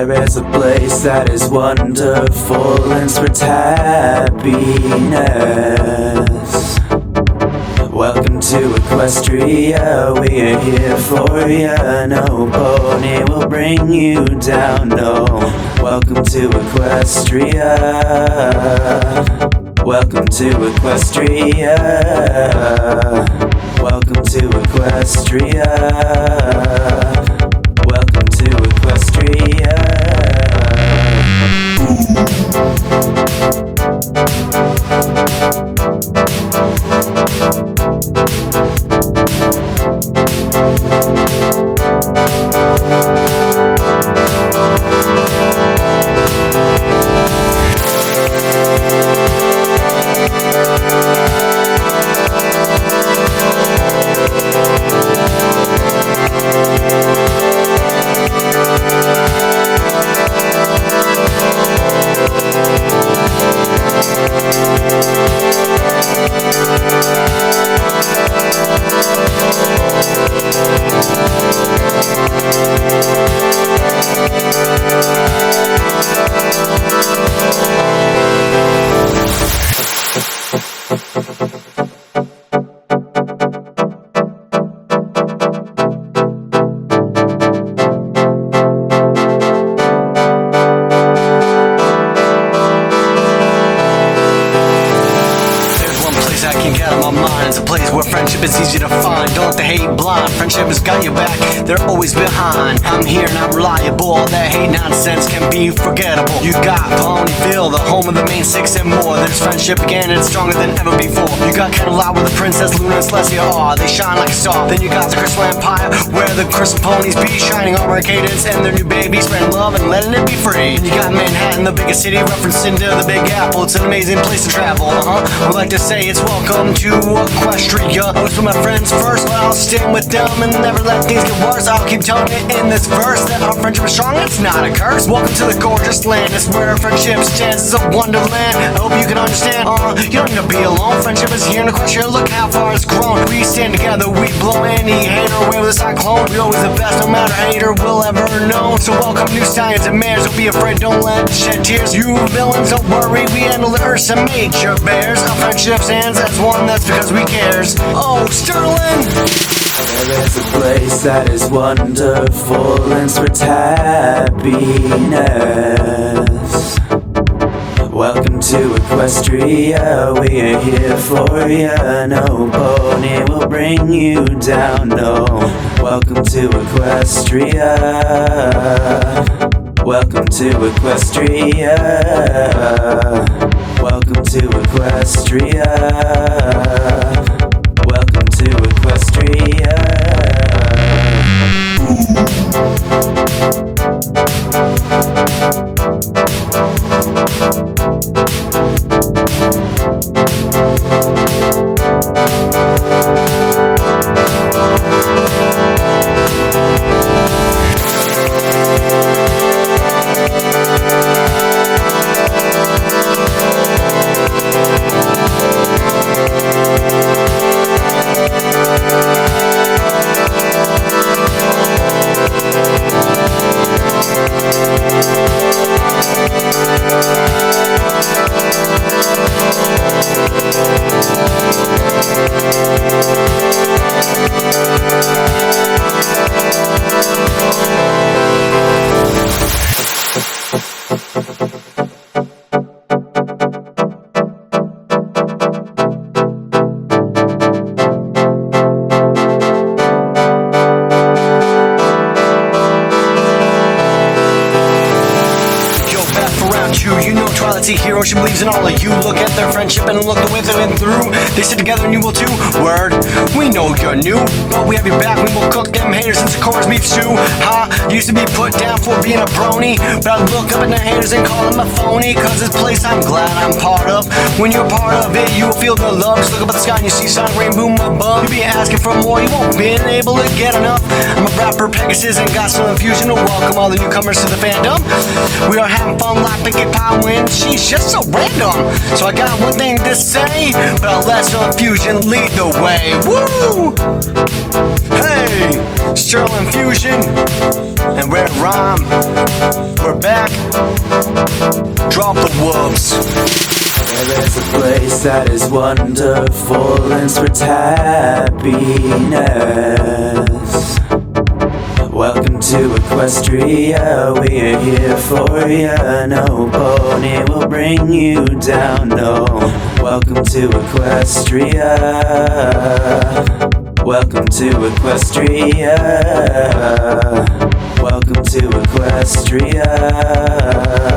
There is a place that is wonderful and spreads happiness. Welcome to Equestria, we are here for ya. No pony will bring you down, no. Welcome to Equestria. Welcome to Equestria. Welcome to Equestria. Welcome to Equestria. I can't get out of my mind. It's a place where friendship is easy to find. Don't let the hate blind. Friendship has got your back. They're always behind. I'm here and I'm reliable. All that hate nonsense can be forgettable. You got Ponyville, the home of the main six and more. There's friendship again and it's stronger than ever before. You got Cadillac where the Princess Luna and Celestia are. They shine like a star. Then you got the Crystal Empire where the crystal ponies be shining on our cadence and their new babies spreading love and letting it be free. And you got Manhattan, the biggest city, referencing to the Big Apple. It's an amazing place to travel. Would like to say it's welcome to Equestria. I was with my friends first, but I'll stand with them and never let things get worse. I'll keep telling it in this verse that our friendship is strong, it's not a curse. Welcome to the gorgeous land, it's where friendship stands, it's a wonderland. I hope you can understand, you don't need to be alone. Friendship is here in Equestria, look how far it's grown. We stand together, we blow any hater away with a cyclone. We always the best, no matter hater will ever know. So welcome new stallions and mares, don't be afraid, don't let shed tears. You villains, don't worry, we handle the earth and major bears. Our friendship stands as one, that's because we cares. Oh, Sterling! There is a place that is wonderful and spreads happiness. Welcome to Equestria, we are here for ya. No pony will bring you down, no. Welcome to Equestria. Welcome to Equestria. Welcome to Equestria. Welcome to Equestria. You know Twilight Sea hero, she believes in all of you. Look at their friendship and look the way they've been through. They sit together and you will too. Word, we know you're new, but we have your back. We will cook them haters since the chorus beef stew. Used to be put down for being a brony, but I look up at the haters and call them a phony. Cause this place I'm glad I'm part of. When you're part of it, you will feel the love. Just look up at the sky and you see sun rainbow above. You be asking for more, you won't be able to get enough. I'm a rapper Pegasus and got some infusion to welcome all the newcomers to the fandom. We are having fun like Pinkie Pie when she's just so random. So I got one thing to say, but I'll let some infusion lead the way. Woo! Hey! Hey, Sterling Fusion and Red Rhyme. We're back. Drop the whoops. There's a place that is wonderful and spreads happiness. Welcome to Equestria, we are here for ya. No pony will bring you down, no. Welcome to Equestria. Welcome to Equestria. Welcome to Equestria.